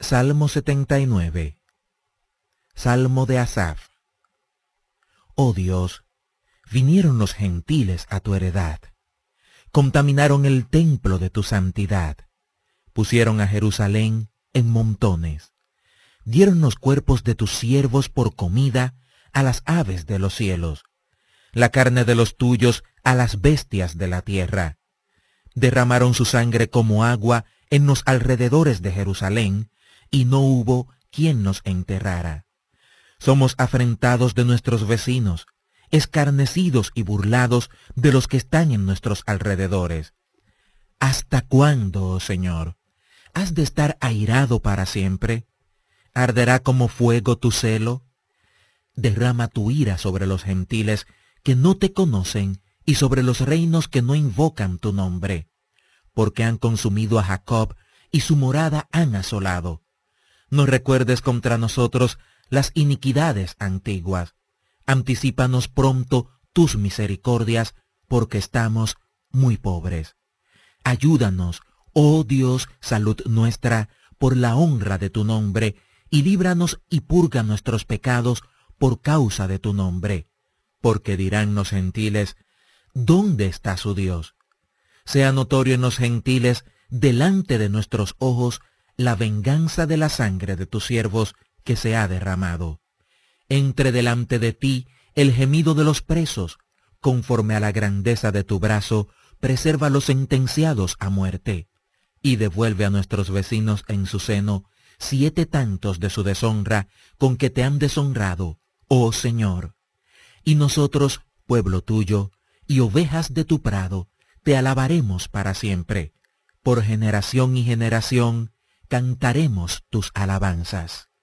Salmo 79. Salmo de Asaf. Oh Dios, vinieron los gentiles a tu heredad, contaminaron el templo de tu santidad, pusieron a Jerusalén en montones, dieron los cuerpos de tus siervos por comida a las aves de los cielos, la carne de los tuyos a las bestias de la tierra. Derramaron su sangre como agua en los alrededores de Jerusalén, y no hubo quien nos enterrara. Somos afrentados de nuestros vecinos, escarnecidos y burlados de los que están en nuestros alrededores. ¿Hasta cuándo, oh Señor? ¿Has de estar airado para siempre? ¿Arderá como fuego tu celo? Derrama tu ira sobre los gentiles que no te conocen y sobre los reinos que no invocan tu nombre, porque han consumido a Jacob y su morada han asolado. No recuerdes contra nosotros las iniquidades antiguas. Anticípanos pronto tus misericordias, porque estamos muy pobres. Ayúdanos, oh Dios, salud nuestra, por la honra de tu nombre, y líbranos y purga nuestros pecados por causa de tu nombre. Porque dirán los gentiles, ¿dónde está su Dios? Sea notorio en los gentiles, delante de nuestros ojos, la venganza de la sangre de tus siervos que se ha derramado. Entre delante de ti el gemido de los presos, conforme a la grandeza de tu brazo, preserva a los sentenciados a muerte, y devuelve a nuestros vecinos en su seno 7 tantos de su deshonra con que te han deshonrado, oh Señor. Y nosotros, pueblo tuyo, y ovejas de tu prado, te alabaremos para siempre. Por generación y generación cantaremos tus alabanzas.